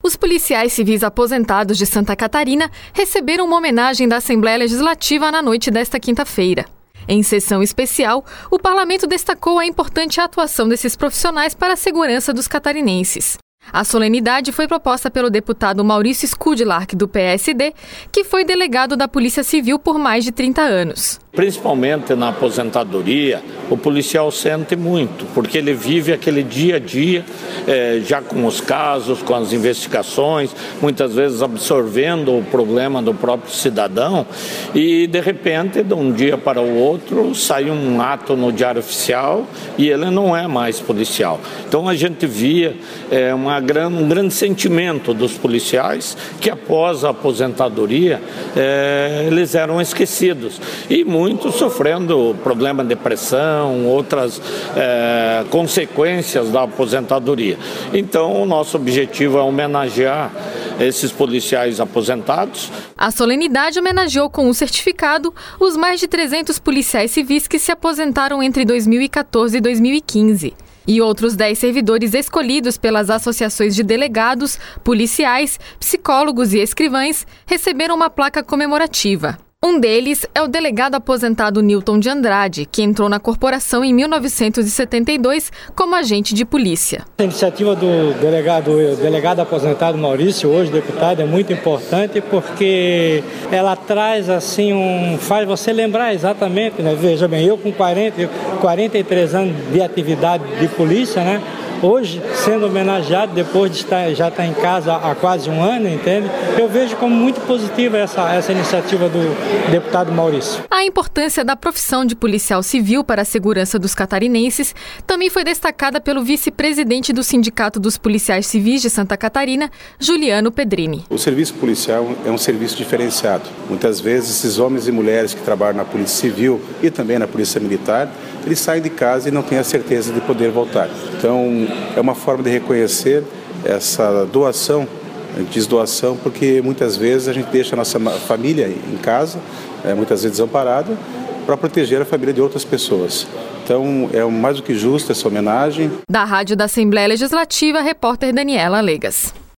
Os policiais civis aposentados de Santa Catarina receberam uma homenagem da Assembleia Legislativa na noite desta quinta-feira. Em sessão especial, o parlamento destacou a importante atuação desses profissionais para a segurança dos catarinenses. A solenidade foi proposta pelo deputado Maurício Skudlark, do PSD, que foi delegado da Polícia Civil por mais de 30 anos. Principalmente na aposentadoria, o policial sente muito, porque ele vive aquele dia a dia, já com os casos, com as investigações, muitas vezes absorvendo o problema do próprio cidadão e, de repente, de um dia para o outro, sai um ato no Diário Oficial e ele não é mais policial. Então, a gente via um grande sentimento dos policiais que, após a aposentadoria, eles eram esquecidos. E muitos sofrendo problema de depressão, outras consequências da aposentadoria. Então, o nosso objetivo é homenagear esses policiais aposentados. A solenidade homenageou com um certificado os mais de 300 policiais civis que se aposentaram entre 2014 e 2015. E outros 10 servidores escolhidos pelas associações de delegados, policiais, psicólogos e escrivães receberam uma placa comemorativa. Um deles é o delegado aposentado Newton de Andrade, que entrou na corporação em 1972 como agente de polícia. A iniciativa do delegado aposentado Maurício, hoje deputado, é muito importante porque ela traz faz você lembrar exatamente, né? Veja bem, eu com 43 anos de atividade de polícia, né? Hoje, sendo homenageado, depois de já estar em casa há quase um ano, entende? Eu vejo como muito positiva essa iniciativa do deputado Maurício. A importância da profissão de policial civil para a segurança dos catarinenses também foi destacada pelo vice-presidente do Sindicato dos Policiais Civis de Santa Catarina, Juliano Pedrini. O serviço policial é um serviço diferenciado. Muitas vezes, esses homens e mulheres que trabalham na Polícia Civil e também na Polícia Militar, eles saem de casa e não têm a certeza de poder voltar. Então, é uma forma de reconhecer essa doação, a gente diz doação porque muitas vezes a gente deixa a nossa família em casa, muitas vezes desamparada, para proteger a família de outras pessoas. Então, é mais do que justo essa homenagem. Da Rádio da Assembleia Legislativa, repórter Daniela Legas.